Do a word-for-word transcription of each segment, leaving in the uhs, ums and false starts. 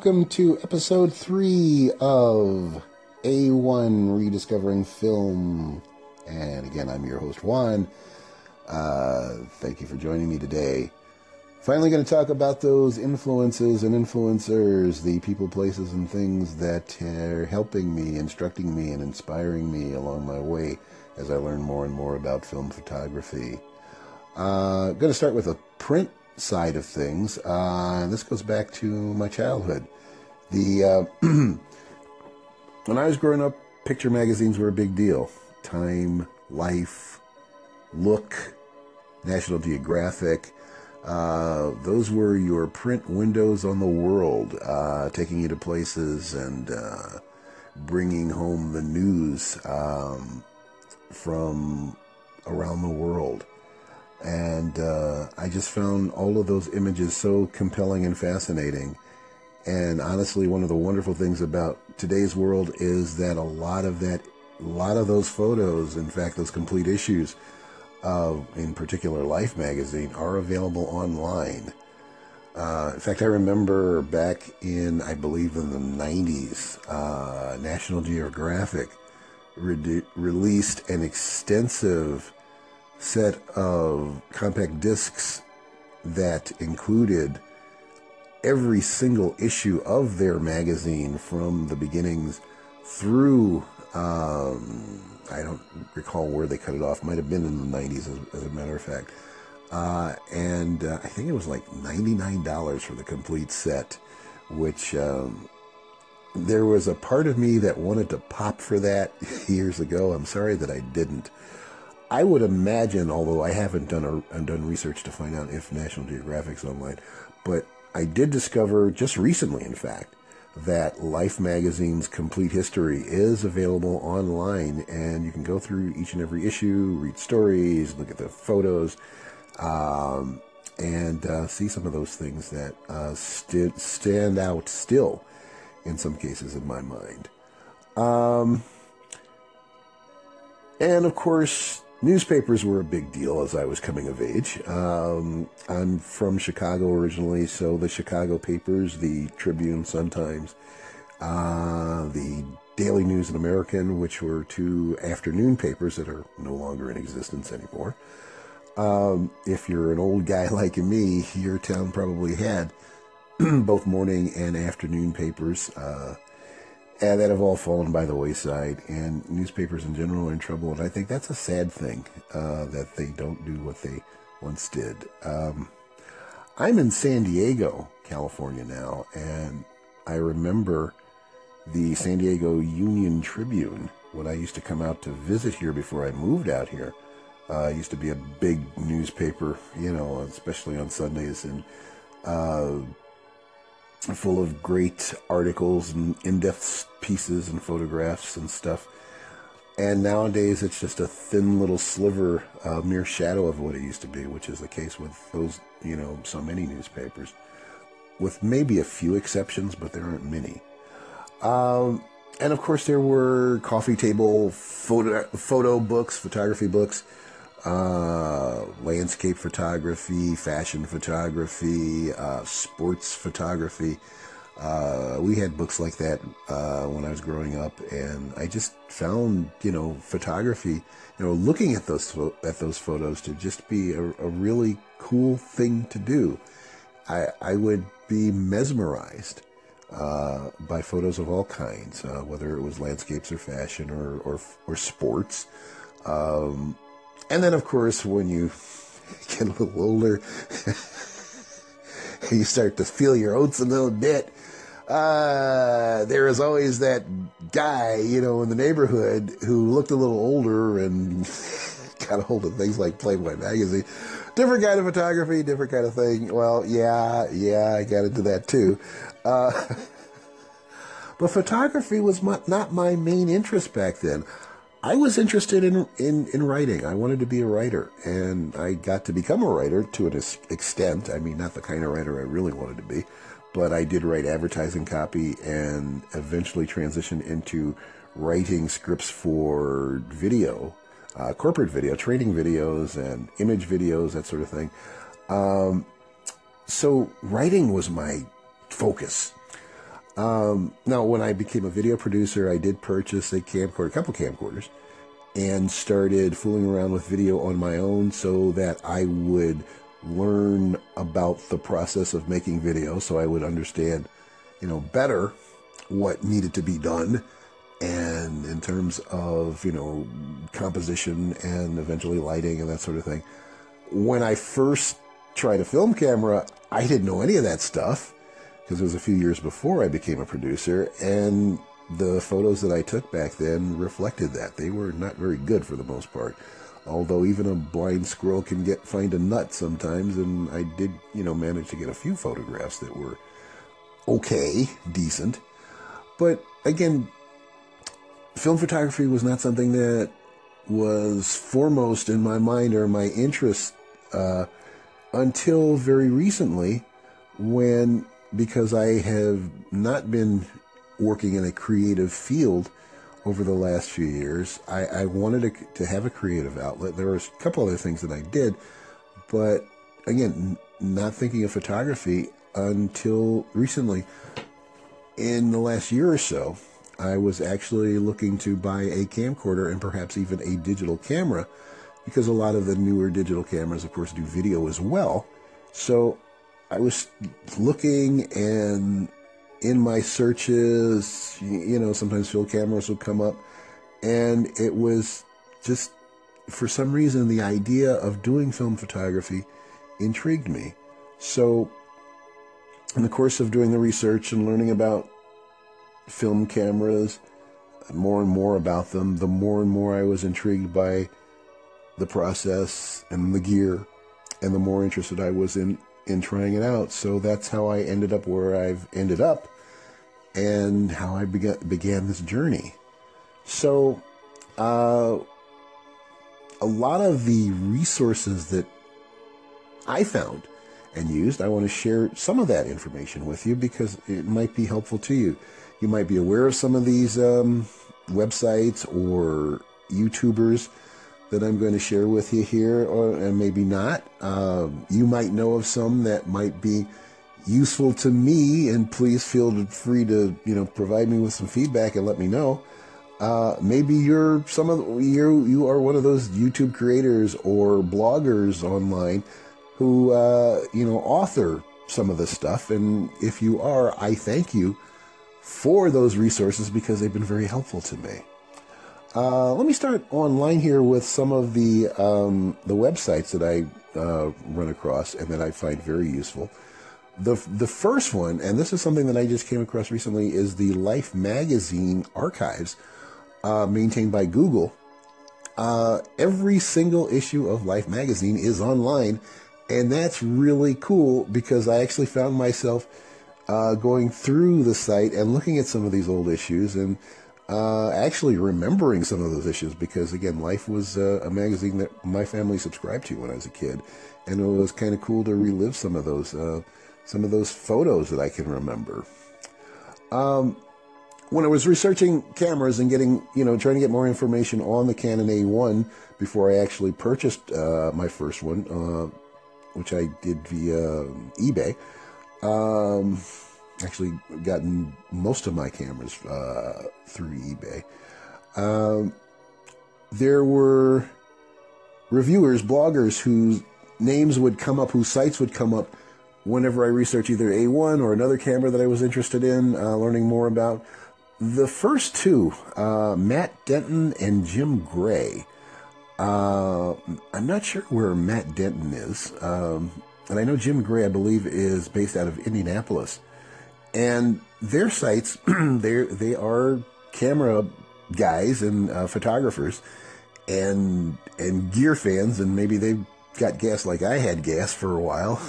welcome to episode three of A one Rediscovering Film. And again, I'm your host, Juan. Uh, thank you for joining me today. Finally going to talk about those influences and influencers, the people, places, and things that are helping me, instructing me, and inspiring me along my way as I learn more and more about film photography. Uh, going to start with a print side of things. Uh, this goes back to my childhood. The uh, when I was growing up, picture magazines were a big deal. Time, Life, Look, National Geographic. Uh, those were your print windows on the world, uh, taking you to places and uh, bringing home the news um, from around the world. And uh, I just found all of those images so compelling and fascinating. And honestly, one of the wonderful things about today's world is that a lot of that, a lot of those photos, in fact, those complete issues of, in particular, Life magazine, are available online. Uh, in fact, I remember back in, I believe, in the nineties, uh, National Geographic re- released an extensive set of compact discs that included every single issue of their magazine from the beginnings through, um, I don't recall where they cut it off. Might have been in the nineties, as, as a matter of fact. Uh, and uh, I think it was like ninety-nine dollars for the complete set, which um, there was a part of me that wanted to pop for that years ago. I'm sorry that I didn't. I would imagine, although I haven't done a, done research to find out if National Geographic's online, but I did discover just recently, in fact, that Life magazine's complete history is available online, and you can go through each and every issue, read stories, look at the photos, um, and uh, see some of those things that uh, st- stand out still, in some cases, in my mind. Um, and of course, newspapers were a big deal as I was coming of age. Um, I'm from Chicago originally, so the Chicago papers, the Tribune, Sun-Times, uh, the Daily News and American, which were two afternoon papers that are no longer in existence anymore. Um, if you're an old guy like me, your town probably had both morning and afternoon papers, uh, and that have all fallen by the wayside, and newspapers in general are in trouble, and I think that's a sad thing, uh, that they don't do what they once did. Um, I'm in San Diego, California now, and I remember the San Diego Union Tribune, when I used to come out to visit here before I moved out here. Uh, it used to be a big newspaper, you know, especially on Sundays, and uh full of great articles and in-depth pieces and photographs and stuff. And nowadays it's just a thin little sliver, a mere shadow of what it used to be, which is the case with those, you know, so many newspapers, with maybe a few exceptions, but there aren't many. Um, and of course there were coffee table photo, photo books, photography books, uh, landscape photography, fashion photography, uh, sports photography. Uh, we had books like that, uh, when I was growing up, and I just found, you know, photography, you know, looking at those, at those photos to just be a, a really cool thing to do. I, I would be mesmerized, uh, by photos of all kinds, uh, whether it was landscapes or fashion or, or, or sports. Um, And then, of course, when you get a little older, you start to feel your oats a little bit. Uh, there is always that guy, you know, in the neighborhood who looked a little older and got a hold of things like Playboy magazine. Different kind of photography, different kind of thing. Well, yeah, yeah, I got into that too. Uh, but photography was my, not my main interest back then. I was interested in, in, in writing. I wanted to be a writer, and I got to become a writer to an extent. I mean, not the kind of writer I really wanted to be, but I did write advertising copy and eventually transitioned into writing scripts for video, uh, corporate video, training videos and image videos, that sort of thing. Um, so writing was my focus. Um, now, when I became a video producer, I did purchase a camcorder, a couple camcorders, and started fooling around with video on my own so that I would learn about the process of making video, so I would understand, you know, better what needed to be done, and in terms of, you know, composition and eventually lighting and that sort of thing. When I first tried a film camera, I didn't know any of that stuff, because it was a few years before I became a producer, and the photos that I took back then reflected that. They were not very good for the most part, although even a blind squirrel can get find a nut sometimes, and I did, you know, manage to get a few photographs that were okay, decent. But again, film photography was not something that was foremost in my mind or my interest uh, until very recently, when, because I have not been working in a creative field over the last few years, I, I wanted to, to have a creative outlet. There were a couple other things that I did, but again, not thinking of photography until recently. In the last year or so, I was actually looking to buy a camcorder and perhaps even a digital camera, because a lot of the newer digital cameras, of course, do video as well. So I was looking, and in my searches, you know, sometimes film cameras would come up, and it was just, for some reason, the idea of doing film photography intrigued me. So in the course of doing the research and learning about film cameras, more and more about them, the more and more I was intrigued by the process and the gear, and the more interested I was in in trying it out. So that's how I ended up where I've ended up, and how I began, began this journey. So uh, a lot of the resources that I found and used, I want to share some of that information with you, because it might be helpful to you. You might be aware of some of these um, websites or YouTubers that I'm going to share with you here, or and maybe not. Uh, you might know of some that might be useful to me, and please feel free to, you know, provide me with some feedback and let me know. Uh, maybe you're some of the, you you are one of those YouTube creators or bloggers online who uh, you know, author some of this stuff, and if you are, I thank you for those resources, because they've been very helpful to me. Uh, let me start online here with some of the um, the websites that I uh, run across and that I find very useful. The the first one, and this is something that I just came across recently, is the Life Magazine archives, uh, maintained by Google. Uh, every single issue of Life Magazine is online, and that's really cool, because I actually found myself uh, going through the site and looking at some of these old issues, and Uh, actually remembering some of those issues, because again, Life was uh, a magazine that my family subscribed to when I was a kid, and it was kind of cool to relive some of those uh, some of those photos that I can remember. Um, when I was researching cameras and getting, you know, trying to get more information on the Canon A one before I actually purchased uh, my first one, uh, which I did via eBay. Um, actually gotten most of my cameras uh, through eBay. Um, there were reviewers, bloggers, whose names would come up, whose sites would come up whenever I researched either A one or another camera that I was interested in, uh, learning more about. The first two, uh, Matt Denton and Jim Gray. Uh, I'm not sure where Matt Denton is. Um, and I know Jim Gray, I believe, is based out of Indianapolis. And their sites, they they are camera guys and uh, photographers and and gear fans, and maybe they've got gas like I had gas for a while.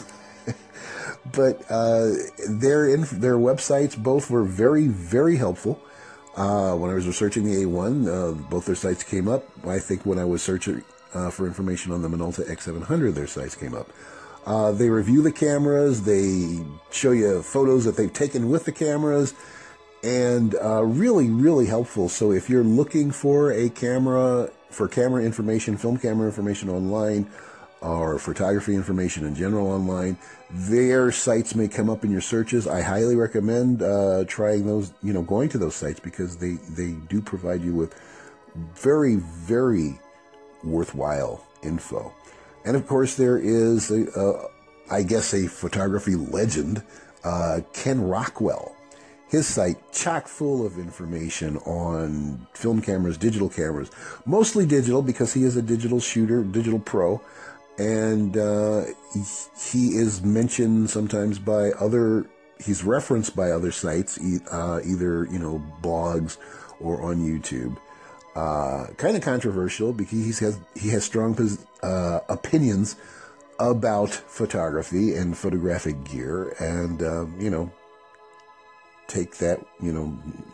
But uh, their inf- their websites both were very, very helpful. Uh, when I was researching the A one, uh, both their sites came up. I think when I was searching uh, for information on the Minolta X seven hundred, their sites came up. Uh, they review the cameras, they show you photos that they've taken with the cameras, and uh, really, really helpful. So if you're looking for a camera, for camera information, film camera information online, or photography information in general online, their sites may come up in your searches. I highly recommend uh, trying those, you know, going to those sites, because they, they do provide you with very, very worthwhile info. And of course, there is, a, a, I guess, a photography legend, uh, Ken Rockwell. His site, chock full of information on film cameras, digital cameras, mostly digital because he is a digital shooter, digital pro. And uh, he, he is mentioned sometimes by other, he's referenced by other sites, e- uh, either, you know, blogs or on YouTube. Uh, kind of controversial because he has, he has strong uh, opinions about photography and photographic gear, and, uh, you know, take that, you know,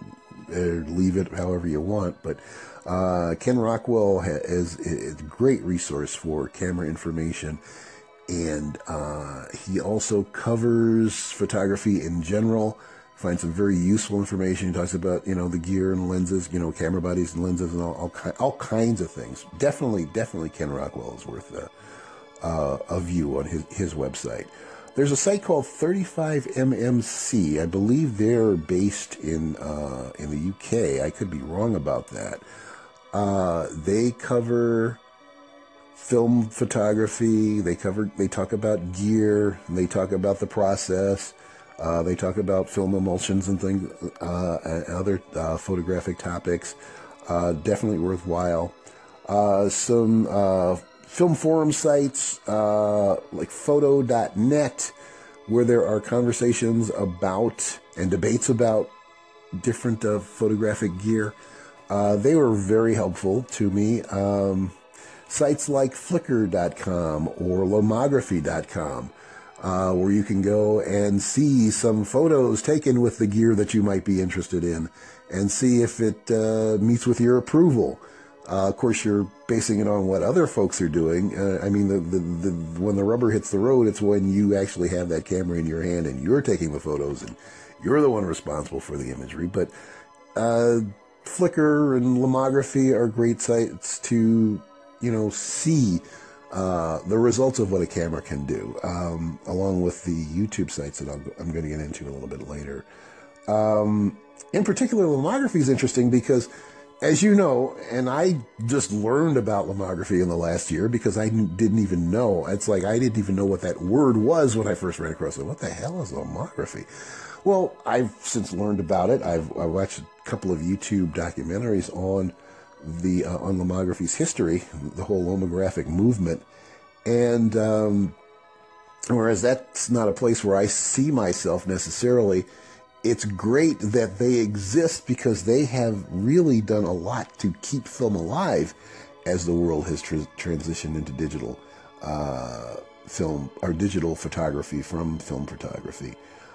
or leave it however you want. But uh, Ken Rockwell ha- is, is a great resource for camera information, and uh, he also covers photography in general. Finds some very useful information. He talks about, you know, the gear and lenses, you know, camera bodies and lenses and all all, ki- all kinds of things. Definitely, definitely Ken Rockwell is worth a, uh, a view on his, his website. There's a site called thirty-five M M C. I believe they're based in uh, in the U K. I could be wrong about that. Uh, they cover film photography. They cover. They talk about gear. They talk about the process. Uh, they talk about film emulsions and things, uh, and other uh, photographic topics. Uh, definitely worthwhile. Uh, some uh, film forum sites uh, like photo dot net, where there are conversations about and debates about different uh, photographic gear. Uh, they were very helpful to me. Um, sites like flickr dot com or lomography dot com, uh, where you can go and see some photos taken with the gear that you might be interested in and see if it uh, meets with your approval. Uh, of course, you're basing it on what other folks are doing. Uh, I mean, the, the, the, when the rubber hits the road, it's when you actually have that camera in your hand and you're taking the photos and you're the one responsible for the imagery. But uh, Flickr and Lomography are great sites to, you know, see uh, the results of what a camera can do, um, along with the YouTube sites that I'll, I'm going to get into a little bit later. Um, in particular, Lomography is interesting because, as you know, and I just learned about lomography in the last year because I didn't even know. It's like I didn't even know what that word was when I first ran across it. What the hell is lomography? Well, I've since learned about it. I've I watched a couple of YouTube documentaries on the uh, on lomography's history, the whole lomographic movement, and um, whereas that's not a place where I see myself necessarily, it's great that they exist because they have really done a lot to keep film alive as the world has tr- transitioned into digital uh, film or digital photography from film photography.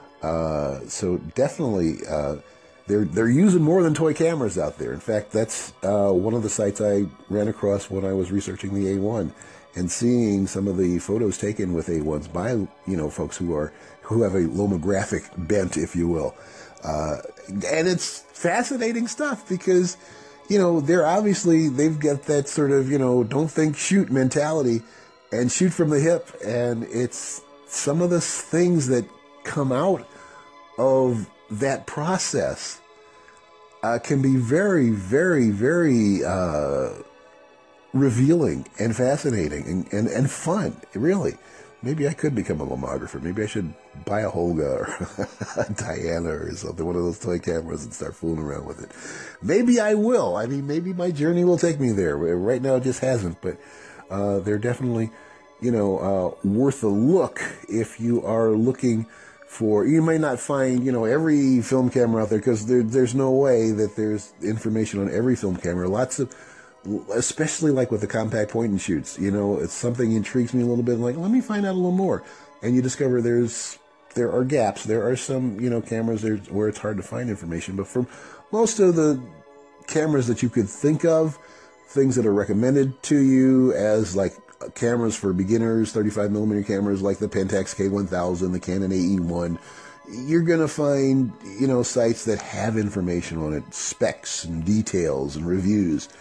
Uh, so definitely, uh, they're they're using more than toy cameras out there. In fact, that's uh, one of the sites I ran across when I was researching the A one and seeing some of the photos taken with A ones by, you know, folks who are who have a lomographic bent, if you will. Uh, and it's fascinating stuff because, you know, they're obviously, they've got that sort of, you know, don't think, shoot mentality and shoot from the hip. And it's some of the things that come out of that process uh, can be very, very, very uh, revealing and fascinating and, and, and fun, really. Maybe I could become a lomographer. Maybe I should buy a Holga or a Diana or something, one of those toy cameras, and start fooling around with it. Maybe I will. I mean, maybe my journey will take me there. Right now it just hasn't, but uh, they're definitely, you know, uh, worth a look if you are looking for, you may not find, you know, every film camera out there because there, there's no way that there's information on every film camera. Lots of, especially like with the compact point and shoots, you know, it's something intrigues me a little bit. Like, let me find out a little more. And you discover there's, there are gaps. There are some, you know, cameras there where it's hard to find information. But for most of the cameras that you could think of, things that are recommended to you as like cameras for beginners, thirty-five millimeter cameras like the Pentax K one thousand, the Canon A E one, you're going to find, you know, sites that have information on it, specs and details and reviews.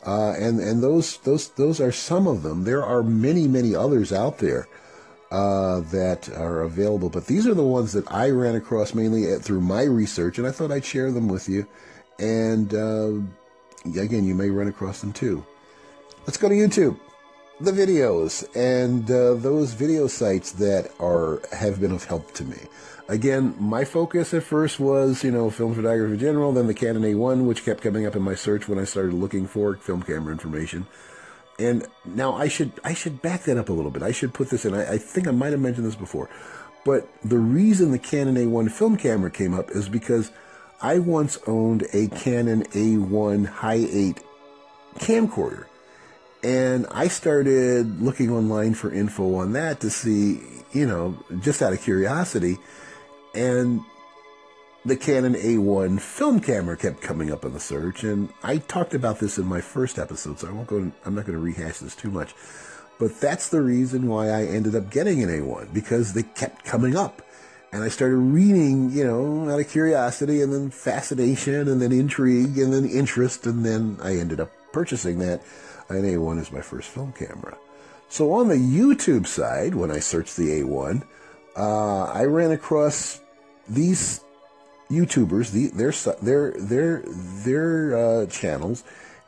Uh, and and those those those are some of them. There are many many others out there uh, that are available, but these are the ones that I ran across mainly at, through my research, and I thought I'd share them with you. And uh, again, you may run across them too. Let's go to YouTube. The videos and uh, those video sites that are have been of help to me. Again, my focus at first was, you know, film photography in general, then the Canon A one, which kept coming up in my search when I started looking for film camera information. And now I should I should back that up a little bit. I should put this in. I, I think I might have mentioned this before. But the reason the Canon A one film camera came up is because I once owned a Canon A one High eight camcorder. And I started looking online for info on that to see, you know, just out of curiosity. And the Canon A one film camera kept coming up in the search. And I talked about this in my first episode, so I won't go, I'm not going to rehash this too much. But that's the reason why I ended up getting an A one, because they kept coming up. And I started reading, you know, out of curiosity, and then fascination, and then intrigue, and then interest, and then I ended up purchasing that. An A one is my first film camera. So on the YouTube side, when I searched the A one, uh, I ran across these YouTubers, the, their their their their uh, channels,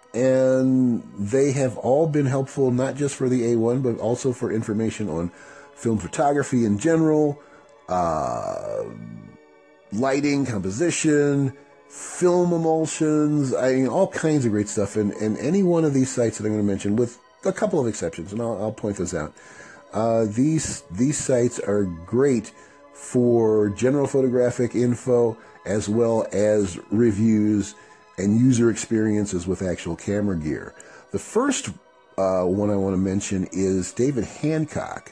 and they have all been helpful, not just for the A one, but also for information on film photography in general, uh, lighting, composition, film emulsions, I mean, all kinds of great stuff. And, and any one of these sites that I'm going to mention, with a couple of exceptions, and I'll, I'll point those out, uh, these these sites are great for general photographic info, as well as reviews and user experiences with actual camera gear. The first uh, one I want to mention is David Hancock,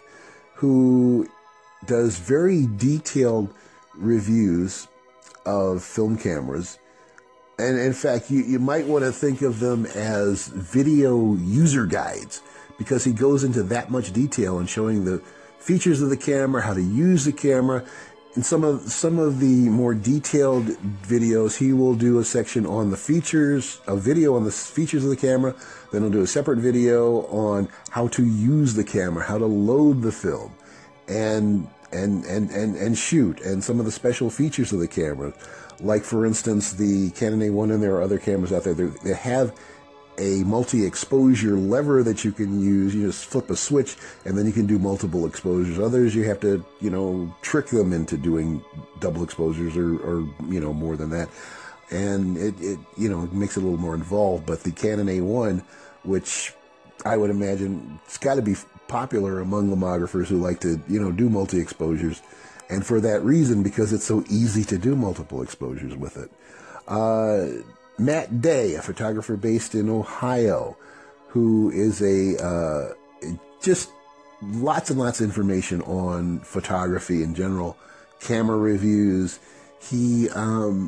who does very detailed reviews of film cameras. And in fact, you, you might want to think of them as video user guides, because he goes into that much detail in showing the features of the camera, how to use the camera. In some of some of the more detailed videos, he will do a section on the features, a video on the features of the camera. Then he'll do a separate video on how to use the camera, how to load the film, and and and and and shoot, and some of the special features of the camera. Like, for instance, the Canon A one, and there are other cameras out there that have a multi-exposure lever that you can use. You just flip a switch, and then you can do multiple exposures. Others, you have to, you know, trick them into doing double exposures, or, or you know, more than that. And it, it, you know, makes it a little more involved. But the Canon A one, which I would imagine it's got to be popular among lomographers who like to, you know, do multi-exposures. And for that reason, because it's so easy to do multiple exposures with it. Uh, Matt Day, a photographer based in Ohio, who is a, uh, just lots and lots of information on photography in general, camera reviews. He, um,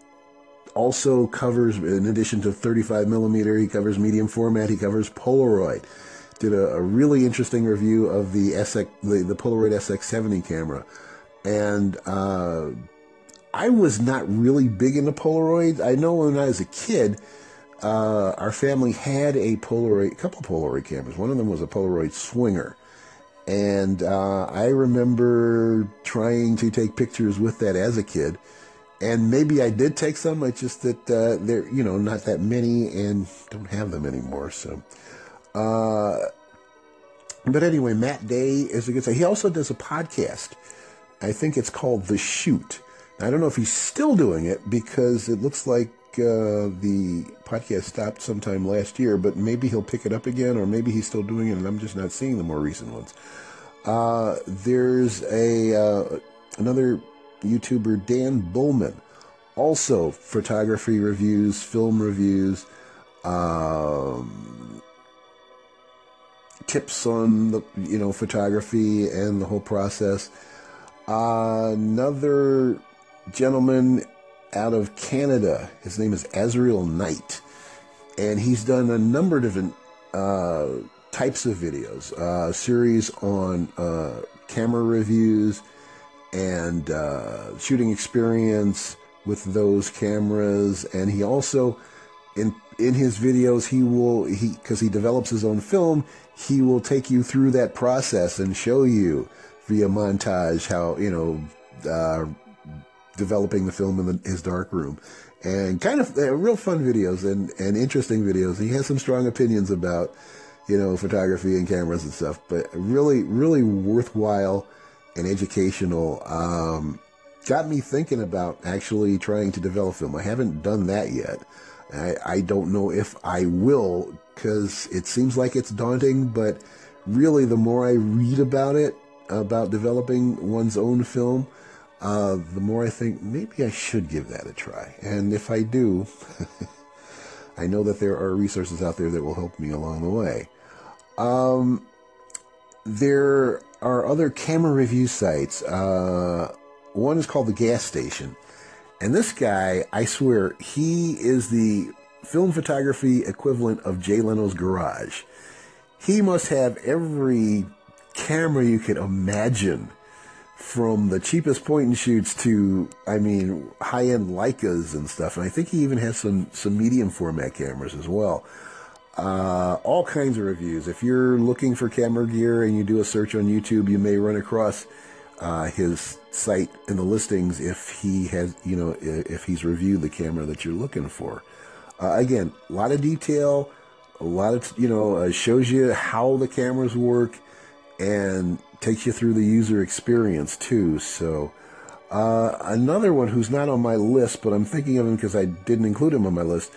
also covers, in addition to thirty-five millimeter, he covers medium format, he covers Polaroid. Did a, a really interesting review of the S X, the, the Polaroid S X seventy camera. And uh, I was not really big into Polaroid. I know when I was a kid, uh, our family had a Polaroid, a couple of Polaroid cameras. One of them was a Polaroid Swinger. And uh, I remember trying to take pictures with that as a kid. And maybe I did take some. It's just that uh, they're, you know, not that many, and don't have them anymore. So, uh, but anyway, Matt Day is a good say. He also does a podcast. I think it's called The Shoot. I don't know if he's still doing it, because it looks like uh, the podcast stopped sometime last year, but maybe he'll pick it up again, or maybe he's still doing it and I'm just not seeing the more recent ones. Uh, there's a uh, another YouTuber, Dan Bullman, also photography reviews, film reviews, um, tips on the, you know, photography and the whole process. Uh, another gentleman out of Canada, his name is Azrael Knight, and he's done a number of different uh, types of videos, uh, a series on uh, camera reviews and uh, shooting experience with those cameras. And he also, in in his videos, he will, he because he develops his own film, he will take you through that process and show you via montage how, you know, uh, developing the film in the, his dark room. And kind of uh, real fun videos and, and interesting videos. He has some strong opinions about, you know, photography and cameras and stuff, but really, really worthwhile and educational. Um, got me thinking about actually trying to develop film. I haven't done that yet. I, I don't know if I will, because it seems like it's daunting, but really the more I read about it, about developing one's own film, uh, the more I think maybe I should give that a try. And if I do, I know that there are resources out there that will help me along the way. Um, there are other camera review sites. Uh, one is called The Gas Station. And this guy, I swear, he is the film photography equivalent of Jay Leno's Garage. He must have every camera you could imagine, from the cheapest point and shoots to, I mean, high-end Leicas and stuff. And I think he even has some, some medium format cameras as well. Uh, all kinds of reviews. If you're looking for camera gear and you do a search on YouTube, you may run across uh, his site in the listings if he has, you know, if he's reviewed the camera that you're looking for. Uh, again, a lot of detail, a lot of, you know, uh, shows you how the cameras work and takes you through the user experience too. So uh, another one who's not on my list, but I'm thinking of him because I didn't include him on my list,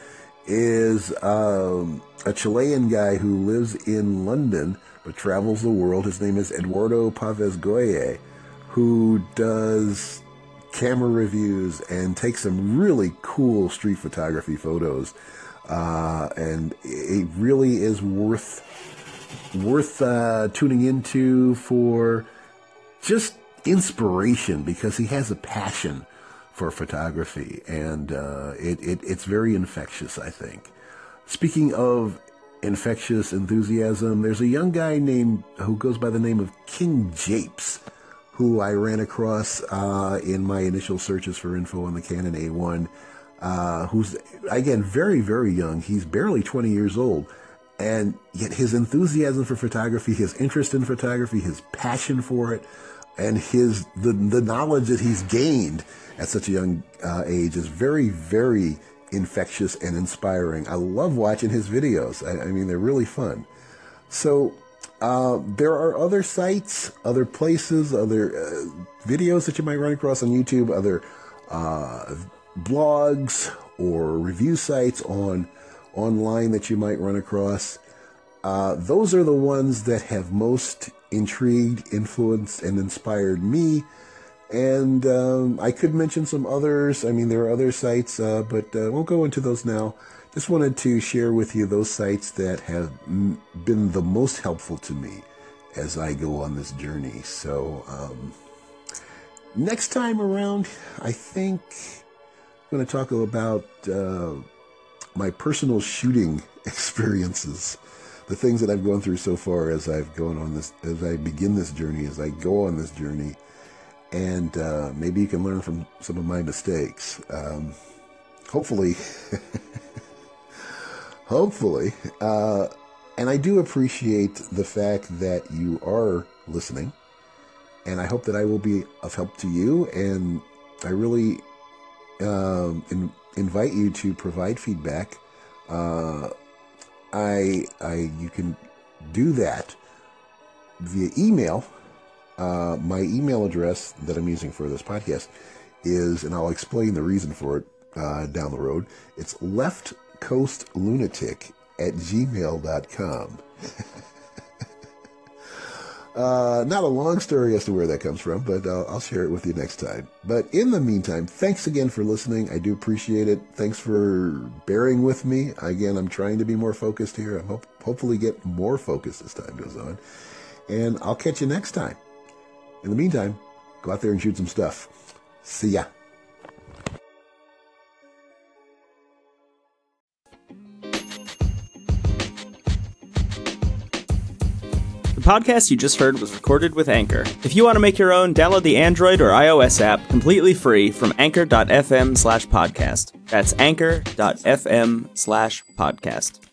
is um, a Chilean guy who lives in London but travels the world. His name is Eduardo Pavez Goye, who does camera reviews and takes some really cool street photography photos. Uh, and it really is worth worth uh, tuning into for just inspiration, because he has a passion for photography, and uh, it, it it's very infectious, I think. Speaking of infectious enthusiasm, there's a young guy named who goes by the name of King Japes, who I ran across uh, in my initial searches for info on the Canon A one, uh, who's, again, very, very young. He's barely twenty years old, and yet his enthusiasm for photography, his interest in photography, his passion for it, and his the, the knowledge that he's gained at such a young uh, age is very, very infectious and inspiring. I love watching his videos. I, I mean, they're really fun. So uh, there are other sites, other places, other uh, videos that you might run across on YouTube, other uh, blogs or review sites on online that you might run across. Uh, those are the ones that have most intrigued, influenced, and inspired me. And um, I could mention some others. I mean, there are other sites, uh, but uh, won't go into those now. Just wanted to share with you those sites that have m- been the most helpful to me as I go on this journey. So um, next time around, I think I'm going to talk about uh, my personal shooting experiences, the things that I've gone through so far as I've gone on this, as I begin this journey, as I go on this journey. And uh, maybe you can learn from some of my mistakes. Um, hopefully, hopefully. Uh, and I do appreciate the fact that you are listening. And I hope that I will be of help to you. And I really um, in, invite you to provide feedback. Uh, I, I, you can do that via email. Uh, my email address that I'm using for this podcast is, and I'll explain the reason for it uh, down the road, it's leftcoastlunatic at gmail dot com. uh, not a long story as to where that comes from, but uh, I'll share it with you next time. But in the meantime, thanks again for listening. I do appreciate it. Thanks for bearing with me. Again, I'm trying to be more focused here. I hope hopefully get more focused as time goes on. And I'll catch you next time. In the meantime, go out there and shoot some stuff. See ya. The The podcast you just heard was recorded with Anchor. If you want to make your own, download the Android or iOS app completely free from anchor.fm slash podcast. That's anchor.fm slash podcast.